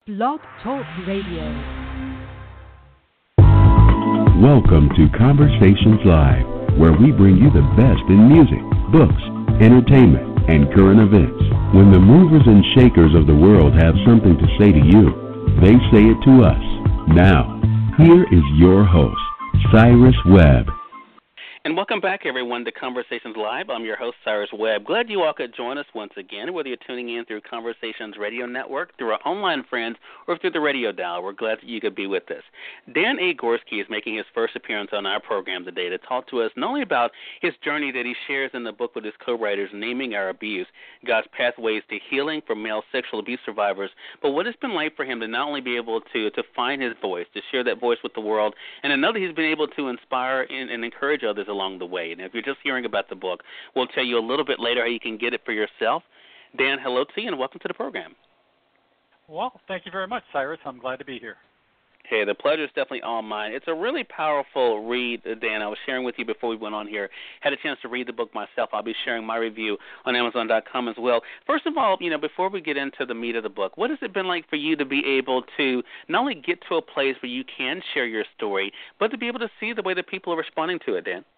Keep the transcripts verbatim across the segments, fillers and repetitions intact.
Blog Talk Radio. Welcome to Conversations Live, where we bring you the best in music, books, entertainment, and current events. When the movers and shakers of the world have something to say to you, they say it to us. Now, here is your host, Cyrus Webb. And welcome back, everyone, to Conversations Live. I'm your host, Cyrus Webb. Glad you all could join us once again, whether you're tuning in through Conversations Radio Network, through our online friends, or through the radio dial. We're glad that you could be with us. Dan A. Gorski is making his first appearance on our program today to talk to us not only about his journey that he shares in the book with his co-writers, Naming Our Abuse, God's Pathways to Healing for Male Sexual Abuse Survivors, but what it's been like for him to not only be able to, to find his voice, to share that voice with the world, and another he's been able to inspire and, and encourage others along the way. And if you're just hearing about the book, we'll tell you a little bit later how you can get it for yourself. Dan, hello to you, and welcome to the program. Well, thank you very much, Cyrus. I'm glad to be here. Hey, the pleasure is definitely all mine. It's a really powerful read, Dan. I was sharing with you before we went on here. Had a chance to read the book myself. I'll be sharing my review on Amazon dot com as well. First of all, you know, before we get into the meat of the book, what has it been like for you to be able to not only get to a place where you can share your story, but to be able to see the way that people are responding to it, Dan?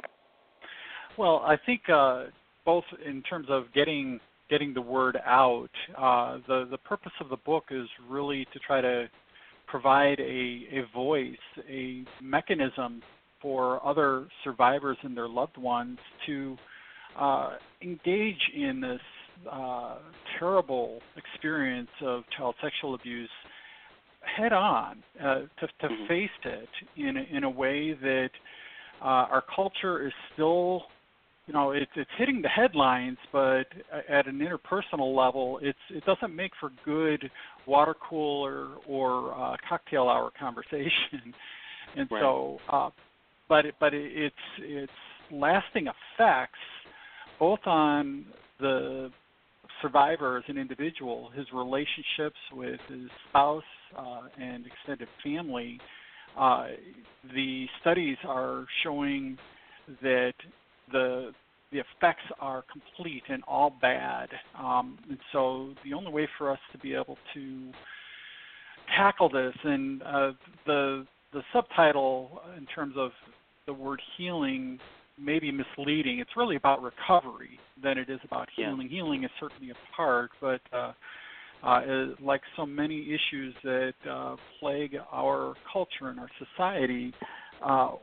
Well, I think uh, both in terms of getting getting the word out, uh, the the purpose of the book is really to try to provide a, a voice, a mechanism for other survivors and their loved ones to uh, engage in this uh, terrible experience of child sexual abuse head on, uh, to, to mm-hmm. face it in a, in a way that uh, our culture is still, you know, it's it's hitting the headlines, but at an interpersonal level, it's it doesn't make for good water cooler or uh, cocktail hour conversation. And right. so, uh, but it, but it, it's it's lasting effects both on the survivor as an individual, his relationships with his spouse uh, and extended family. Uh, the studies are showing that the the effects are complete and all bad. Um, and so the only way for us to be able to tackle this, and uh, the the subtitle in terms of the word healing may be misleading. It's really about recovery than it is about healing. Yeah. Healing is certainly a part, but uh, uh, like so many issues that uh, plague our culture and our society, uh,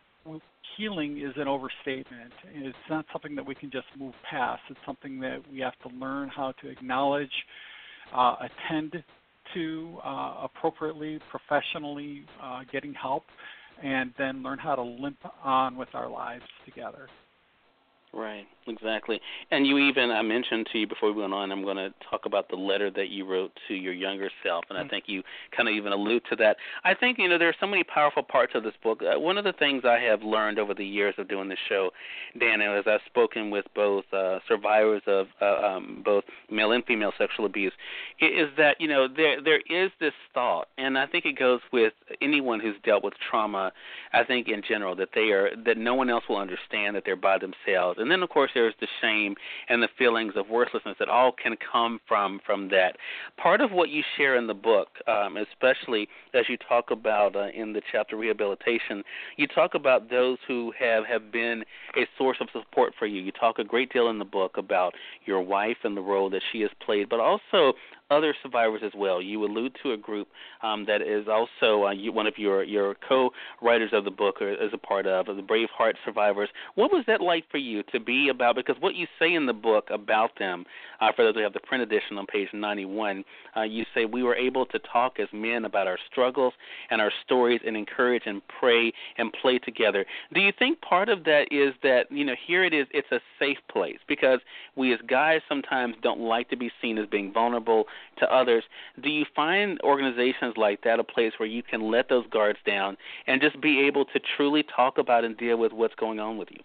healing is an overstatement. It's not something that we can just move past. It's something that we have to learn how to acknowledge, uh, attend to uh, appropriately, professionally, uh, getting help, and then learn how to limp on with our lives together. Right, exactly. And you even, I mentioned to you before we went on, I'm going to talk about the letter that you wrote to your younger self, and I think you kind of even allude to that. I think, you know, there are so many powerful parts of this book. Uh, one of the things I have learned over the years of doing this show, Dan, as I've spoken with both uh, survivors of uh, um, both male and female sexual abuse, is that, you know, there there is this thought, and I think it goes with anyone who's dealt with trauma, I think in general, that they are, that no one else will understand, that they're by themselves. And then, of course, there's the shame and the feelings of worthlessness that all can come from, from that. Part of what you share in the book, um, especially as you talk about uh, in the chapter Rehabilitation, you talk about those who have, have been a source of support for you. You talk a great deal in the book about your wife and the role that she has played, but also other survivors as well. You allude to a group um, that is also uh, you, one of your, your co-writers of the book or is a part of, of the Brave Heart survivors. What was that like for you to be about? Because what you say in the book about them, uh, for those who have the print edition on page ninety-one, uh, you say we were able to talk as men about our struggles and our stories and encourage and pray and play together. Do you think part of that is that, you know, here it is, it's a safe place? Because we as guys sometimes don't like to be seen as being vulnerable to others. Do you find organizations like that a place where you can let those guards down and just be able to truly talk about and deal with what's going on with you?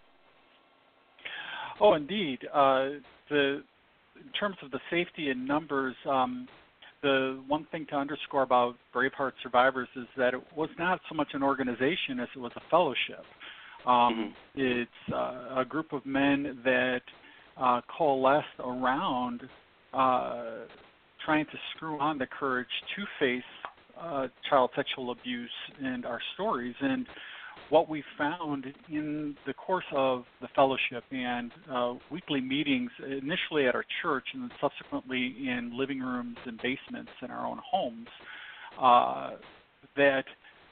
Oh, indeed. Uh, the in terms of the safety in numbers, um, the one thing to underscore about Braveheart Survivors is that it was not so much an organization as it was a fellowship. Um, mm-hmm. It's uh, a group of men that uh, coalesced around uh, trying to screw on the courage to face uh, child sexual abuse in our stories. And what we found in the course of the fellowship and uh, weekly meetings, initially at our church and then subsequently in living rooms and basements in our own homes, uh, that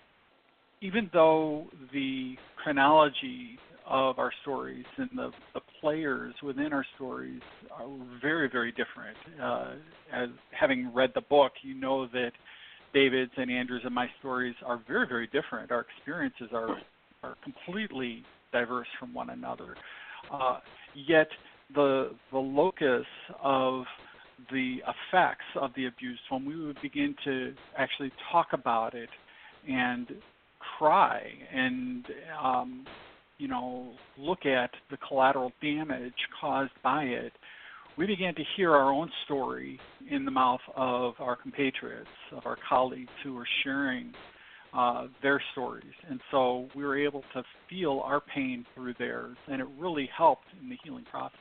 even though the chronology of our stories and the, the players within our stories are very, very different. Uh, as having read the book, you know that David's and Andrew's and my stories are very, very different. Our experiences are are completely diverse from one another. Uh, yet the the locus of the effects of the abuse, when we would begin to actually talk about it and cry and um, you know look at the collateral damage caused by it, we began to hear our own story in the mouth of our compatriots, of our colleagues who were sharing uh, their stories. And so we were able to feel our pain through theirs, and it really helped in the healing process.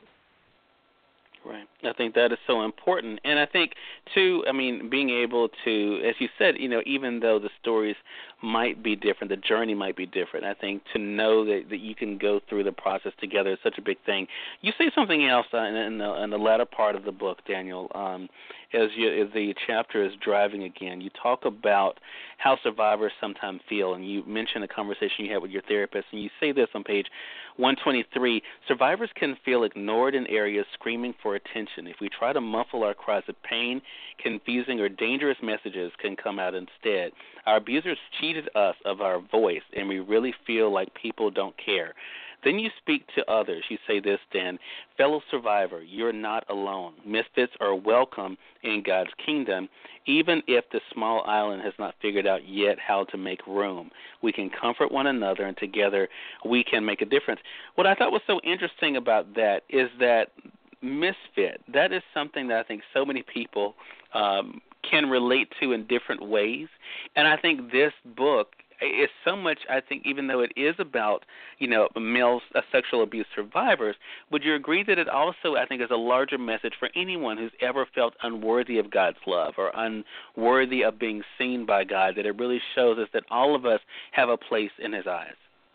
Right. I think that is so important. And I think, too, I mean, being able to, as you said, you know, even though the stories might be different, the journey might be different, I think to know that, that you can go through the process together is such a big thing. You say something else uh, in, in, the, in the latter part of the book, Daniel, um, as, you, as the chapter is driving again. You talk about how survivors sometimes feel, and you mention a conversation you had with your therapist, and you say this on page one twenty-three, survivors can feel ignored in areas screaming for attention. If we try to muffle our cries of pain, confusing or dangerous messages can come out instead. Our abusers cheated us of our voice, and we really feel like people don't care. Then you speak to others. You say this, Dan, fellow survivor, you're not alone. Misfits are welcome in God's kingdom, even if the small island has not figured out yet how to make room. We can comfort one another, and together we can make a difference. What I thought was so interesting about that is that misfit, that is something that I think so many people um, can relate to in different ways. And I think this book is so much, I think, even though it is about, you know, male uh, sexual abuse survivors, would you agree that it also, I think, is a larger message for anyone who's ever felt unworthy of God's love or unworthy of being seen by God, that it really shows us that all of us have a place in his eyes?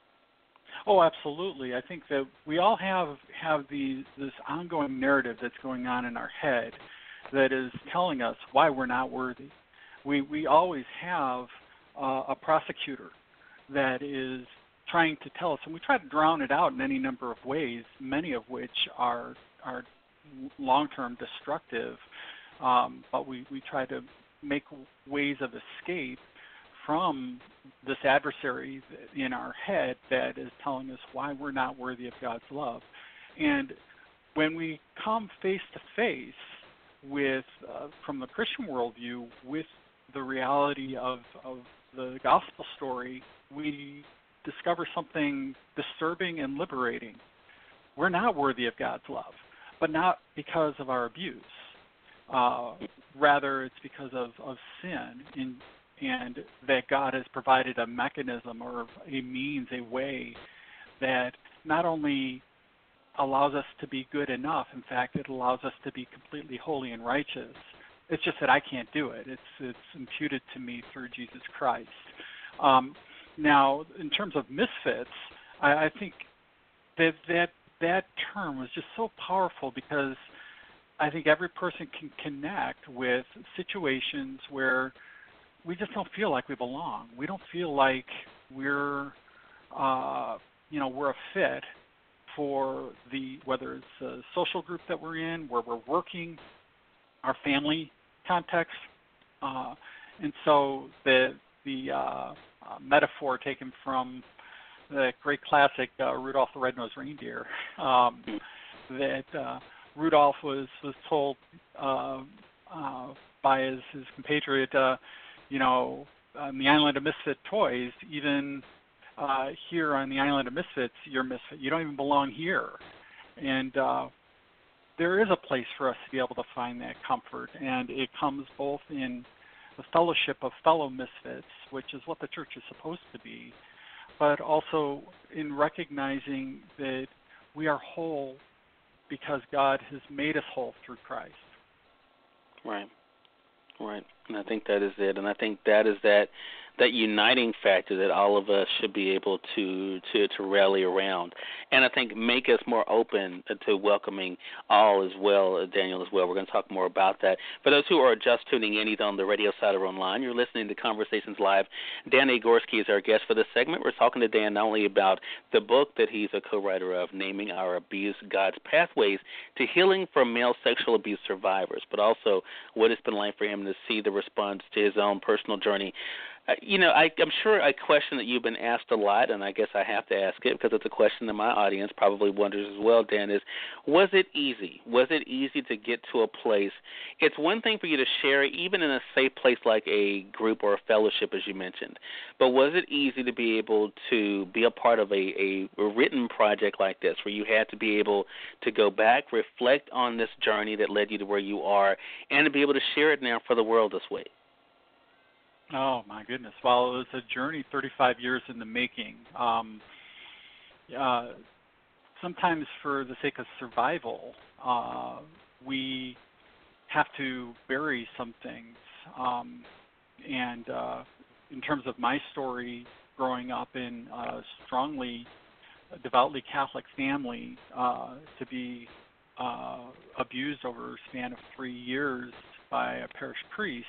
Oh, absolutely. I think that we all have have the, this ongoing narrative that's going on in our head that is telling us why we're not worthy. We we always have uh, a prosecutor that is trying to tell us, and we try to drown it out in any number of ways, many of which are are long-term destructive, um, but we, we try to make ways of escape from this adversary in our head that is telling us why we're not worthy of God's love. And when we come face to face with, uh, from the Christian worldview, with the reality of, of the gospel story, we discover something disturbing and liberating. We're not worthy of God's love, but not because of our abuse. Uh, rather, it's because of, of sin, in, and that God has provided a mechanism or a means, a way that not only allows us to be good enough, in fact, it allows us to be completely holy and righteous. It's just that I can't do it. It's it's imputed to me through Jesus Christ. Um, now, in terms of misfits, I, I think that that that term was just so powerful because I think every person can connect with situations where we just don't feel like we belong. We don't feel like we're, uh, you know, we're a fit for the, whether it's a social group that we're in, where we're working, our family context. Uh, and so the the uh, uh, metaphor taken from the great classic uh, Rudolph the Red-Nosed Reindeer, um, that uh, Rudolph was, was told uh, uh, by his, his compatriot, uh, you know, on the island of misfit toys, even uh, here on the island of misfits, you're misfit. You don't even belong here. And uh, there is a place for us to be able to find that comfort, and it comes both in the fellowship of fellow misfits, which is what the church is supposed to be, but also in recognizing that we are whole because God has made us whole through Christ. Right. Right, and I think that is it, and I think that is that that uniting factor that all of us should be able to to, to rally around, and I think make us more open to welcoming all as well, uh, Daniel, as well. We're going to talk more about that. For those who are just tuning in, either on the radio side or online, you're listening to Conversations Live. Dan A. Gorski is our guest for this segment. We're talking to Dan not only about the book that he's a co-writer of, Naming Our Abuse, God's Pathways to Healing for Male Sexual Abuse Survivors, but also what it's been like for him to see the response to his own personal journey. Uh, you know, I, I'm sure a question that you've been asked a lot, and I guess I have to ask it because it's a question that my audience probably wonders as well, Dan, is was it easy? Was it easy to get to a place? It's one thing for you to share, even in a safe place like a group or a fellowship, as you mentioned, but was it easy to be able to be a part of a, a written project like this where you had to be able to go back, reflect on this journey that led you to where you are, and to be able to share it now for the world this way? Oh, my goodness. Well, it was a journey thirty-five years in the making. Um, uh, sometimes for the sake of survival, uh, we have to bury some things. Um, and uh, in terms of my story, growing up in a strongly, devoutly Catholic family, uh, to be uh, abused over a span of three years by a parish priest,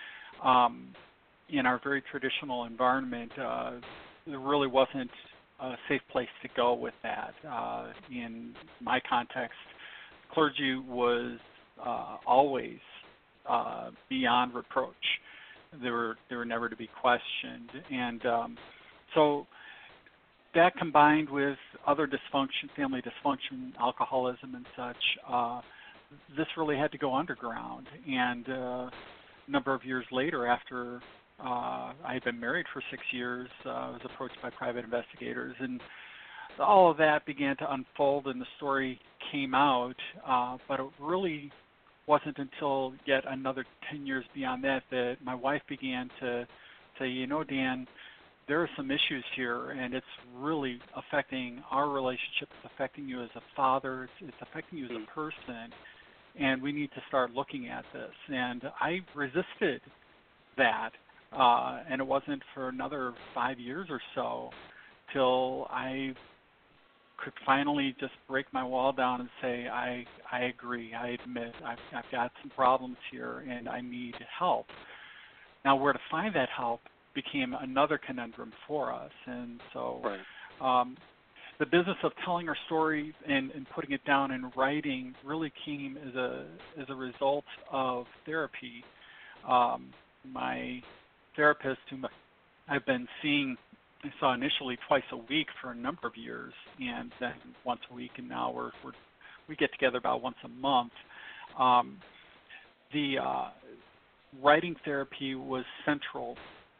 um, in our very traditional environment, uh, there really wasn't a safe place to go with that. Uh, in my context, clergy was uh, always uh, beyond reproach. They were they were never to be questioned, and um, so that combined with other dysfunction, family dysfunction, alcoholism, and such, uh, this really had to go underground. And uh, a number of years later, after Uh, I had been married for six years. Uh, I was approached by private investigators, and all of that began to unfold, and the story came out. Uh, but it really wasn't until yet another ten years beyond that that my wife began to say, you know, Dan, there are some issues here, and it's really affecting our relationship. It's affecting you as a father. It's, it's affecting you as a person, and we need to start looking at this. And I resisted that. Uh, and it wasn't for another five years or so till I could finally just break my wall down and say, I I agree, I admit, I've, I've got some problems here and I need help. Now, where to find that help became another conundrum for us. And so right. um, the business of telling our story and, and putting it down in writing really came as a, as a result of therapy. Um, my therapist whom I've been seeing, I saw initially twice a week for a number of years, and then once a week, and now we're, we're we get together about once a month. Um, the uh, writing therapy was central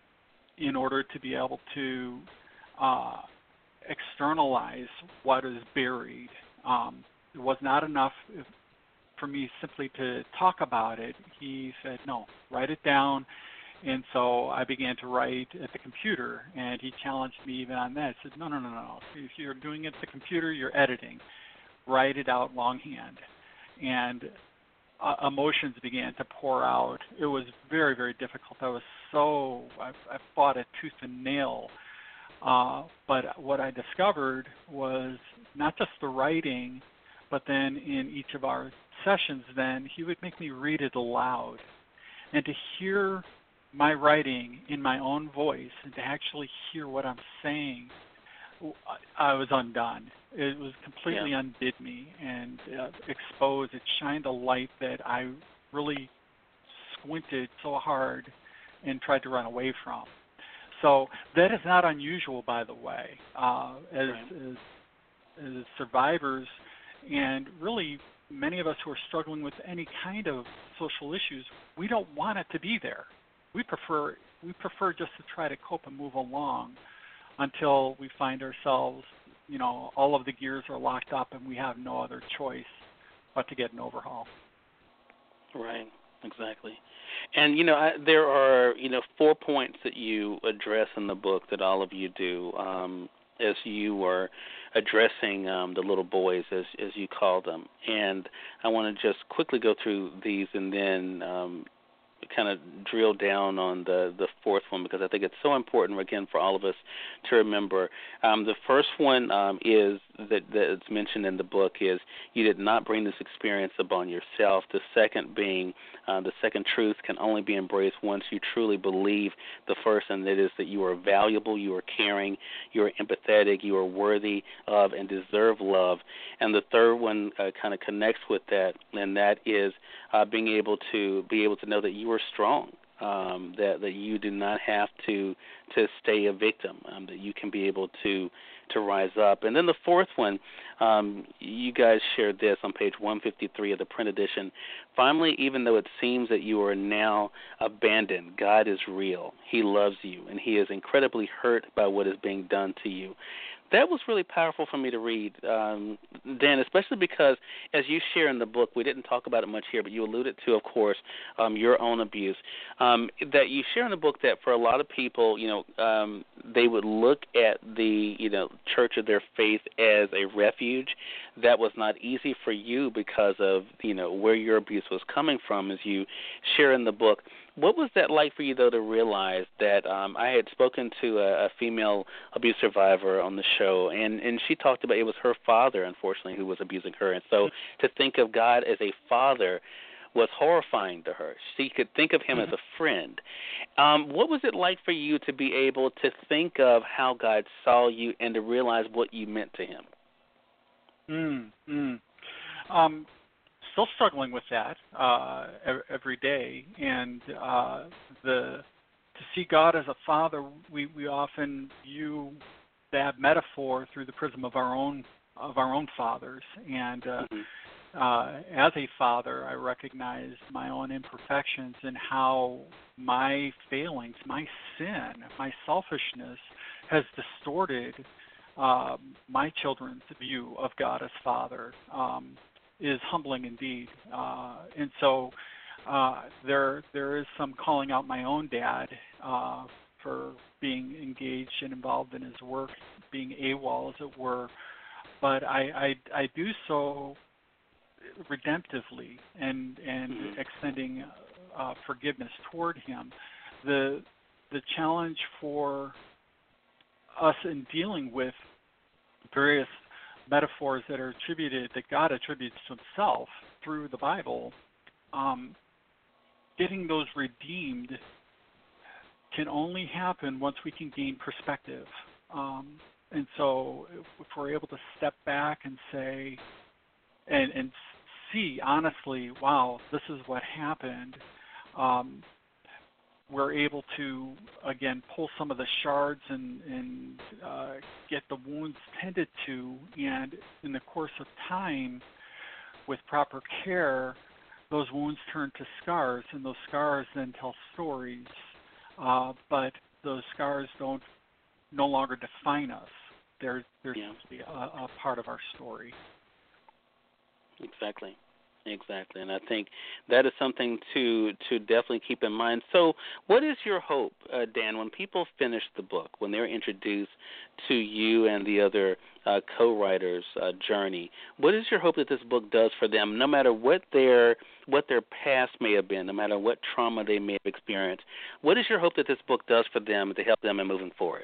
in order to be able to uh, externalize what is buried. Um, it was not enough if, for me simply to talk about it. He said, no, write it down. And so I began to write at the computer, and he challenged me even on that. He said, no, no, no, no. If you're doing it at the computer, you're editing. Write it out longhand. And uh, emotions began to pour out. It was very, very difficult. I was so, I, I fought it tooth and nail. Uh, but what I discovered was not just the writing, but then in each of our sessions then, he would make me read it aloud. And to hear my writing in my own voice and to actually hear what I'm saying, I was undone. It was completely yeah. undid me and uh, exposed. It shined a light that I really squinted so hard and tried to run away from. So that is not unusual, by the way, uh, as, right. as as survivors, and really many of us who are struggling with any kind of social issues, we don't want it to be there. We prefer we prefer just to try to cope and move along until we find ourselves, you know, all of the gears are locked up and we have no other choice but to get an overhaul. Right, exactly. And, you know, I, there are, you know, four points that you address in the book that all of you do um, as you were addressing um, the little boys, as as you call them. And I want to just quickly go through these and then um, kind of drill down on the, the fourth one because I think it's so important, again, for all of us to remember. Um, the first one um, is that, that it's mentioned in the book is you did not bring this experience upon yourself. The second being uh, the second truth can only be embraced once you truly believe the first, and that is that you are valuable, you are caring, you are empathetic, you are worthy of and deserve love. And the third one uh, kind of connects with that, and that is uh, being able to be able to know that you are strong, um, that that you do not have to to stay a victim, um, that you can be able to to rise up. And then the fourth one, um, you guys shared this on page one fifty-three of the print edition. Finally, even though it seems that you are now abandoned, God is real. He loves you, and he is incredibly hurt by what is being done to you. That was really powerful for me to read, um, Dan, especially because, as you share in the book, we didn't talk about it much here, but you alluded to, of course, um, your own abuse, um, that you share in the book that for a lot of people, you know, um, they would look at the, you know, church of their faith as a refuge. That was not easy for you because of, you know, where your abuse was coming from, as you share in the book. What was that like for you, though, to realize that um, I had spoken to a, a female abuse survivor on the show, and, and she talked about it was her father, unfortunately, who was abusing her. And so to think of God as a father was horrifying to her. She could think of him mm-hmm. as a friend. Um, what was it like for you to be able to think of how God saw you and to realize what you meant to him? Mm, mm. Um, still struggling with that uh, every day, and uh, the to see God as a father, we, we often view that metaphor through the prism of our own of our own fathers. And uh, mm-hmm. uh, as a father, I recognize my own imperfections and how my failings, my sin, my selfishness has distorted uh, my children's view of God as Father. Um, is humbling indeed. Uh, and so uh, there there is some calling out my own dad uh, for being engaged and involved in his work, being AWOL, as it were. But I, I, I do so redemptively and, and mm-hmm. extending uh, forgiveness toward him. The, the challenge for us in dealing with various metaphors that are attributed, that God attributes to himself through the Bible, um, getting those redeemed can only happen once we can gain perspective. Um, and so if we're able to step back and say, and, and see honestly, wow, this is what happened, um, we're able to, again, pull some of the shards and, and uh, get the wounds tended to, and in the course of time, with proper care, those wounds turn to scars, and those scars then tell stories, uh, but those scars don't no longer define us. They're, they're yeah. simply a, a part of our story. Exactly. Exactly, and I think that is something to to definitely keep in mind. So what is your hope, uh, Dan, when people finish the book, when they're introduced to you and the other uh, co-writers' uh, journey? What is your hope that this book does for them, no matter what their what their past may have been, no matter what trauma they may have experienced? What is your hope that this book does for them to help them in moving forward?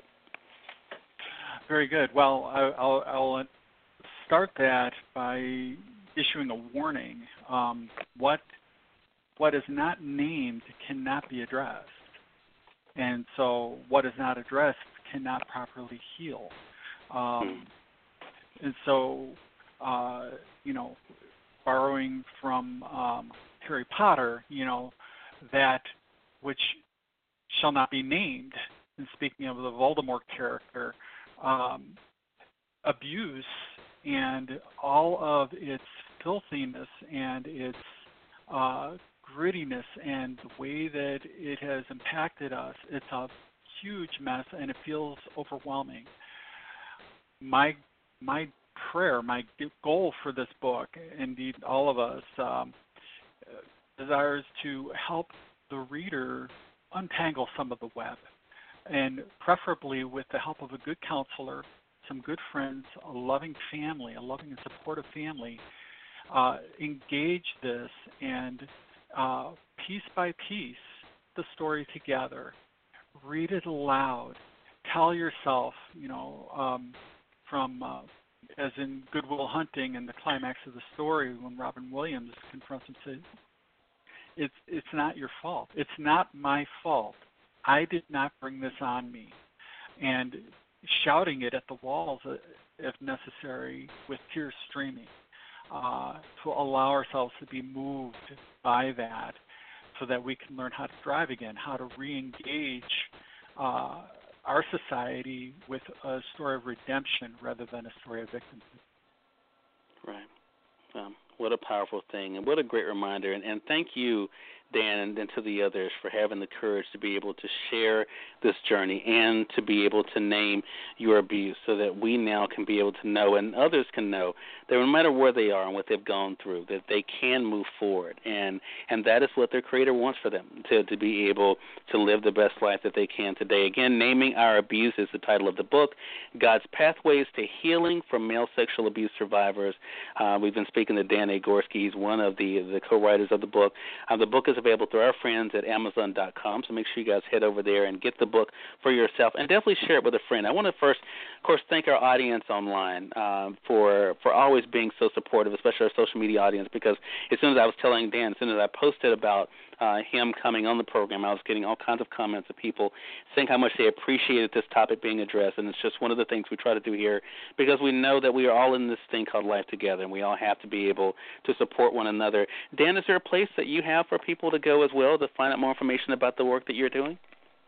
Very good. Well, I, I'll, I'll start that by issuing a warning. Um, what what is not named cannot be addressed, and so what is not addressed cannot properly heal. Um, and so, uh, you know, borrowing from um, Harry Potter, you know, that which shall not be named. And speaking of the Voldemort character, um, abuse and all of its filthiness and its uh, grittiness and the way that it has impacted us, it's a huge mess and it feels overwhelming. My my prayer, my goal for this book, indeed all of us, um, desires to help the reader untangle some of the web, and preferably with the help of a good counselor, some good friends, a loving family, a loving and supportive family, uh, engage this and uh, piece by piece the story together. Read it aloud. Tell yourself, you know, um, from, uh, as in Good Will Hunting and the climax of the story when Robin Williams confronts him and says, it's, it's not your fault. It's not my fault. I did not bring this on me. And shouting it at the walls, uh, if necessary, with tears streaming, uh, to allow ourselves to be moved by that so that we can learn how to thrive again, how to re-engage uh, our society with a story of redemption rather than a story of victimhood. Right. Um, what a powerful thing, and what a great reminder. And, and thank you, Dan, and, and to the others for having the courage to be able to share this journey and to be able to name your abuse so that we now can be able to know and others can know that no matter where they are and what they've gone through, that they can move forward. And and that is what their Creator wants for them, to, to be able to live the best life that they can today. Again, Naming Our Abuse is the title of the book, God's Pathways to Healing for Male Sexual Abuse Survivors. Uh, we've been speaking to Dan A. Gorski. He's one of the, the co-writers of the book. Uh, the book is available through our friends at amazon dot com, so make sure you guys head over there and get the book for yourself, and definitely share it with a friend. I want to first, of course, thank our audience online uh, for for always being so supportive, especially our social media audience, because as soon as I was telling Dan, as soon as I posted about uh, him coming on the program, I was getting all kinds of comments of people saying how much they appreciated this topic being addressed, and it's just one of the things we try to do here because we know that we are all in this thing called life together, and we all have to be able to support one another. Dan, is there a place that you have for people to go as well to find out more information about the work that you're doing?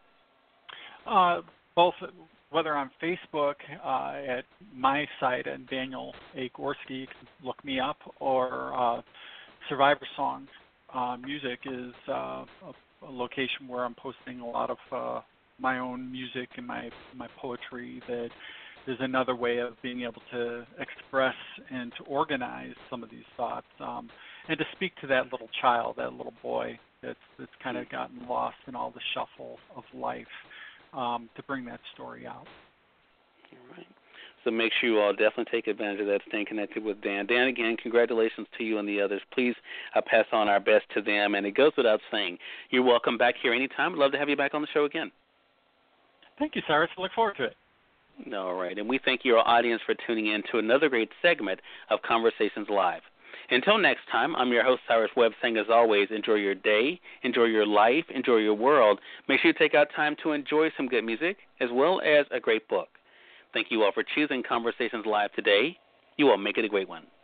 Uh, both, whether on Facebook uh, at my site and Daniel A. Gorski, you can look me up, or uh, Survivor Song uh, Music is uh, a, a location where I'm posting a lot of uh, my own music and my my poetry. That is another way of being able to express and to organize some of these thoughts, um, and to speak to that little child, that little boy that's that's kind of gotten lost in all the shuffle of life. Um, to bring that story out. All right. So make sure you all definitely take advantage of that, staying connected with Dan. Dan, again, congratulations to you and the others. Please uh, pass on our best to them. And it goes without saying, you're welcome back here anytime. I'd love to have you back on the show again. Thank you, Cyrus. I look forward to it. All right. And we thank your audience for tuning in to another great segment of Conversations Live. Until next time, I'm your host, Cyrus Webb, saying as always, enjoy your day, enjoy your life, enjoy your world. Make sure you take out time to enjoy some good music as well as a great book. Thank you all for choosing Conversations Live today. You all make it a great one.